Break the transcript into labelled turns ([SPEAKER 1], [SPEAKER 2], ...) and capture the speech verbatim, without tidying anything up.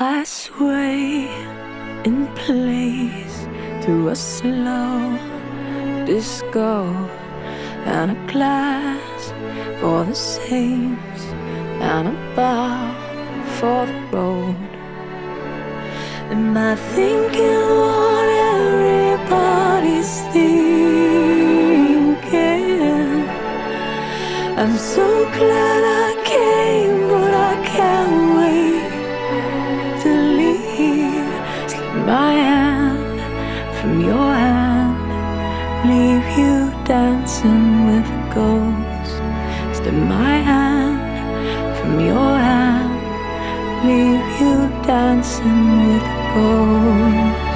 [SPEAKER 1] I sway in place to a slow disco and a glass for the saints and a bar for the road. Am I thinking what everybody's thinking? I'm so glad I came, but I can't wait to leave. Slip my hand from your hand, leave you dancing with a ghost. Slip my hand from your hand, leave you dancing with a ghost.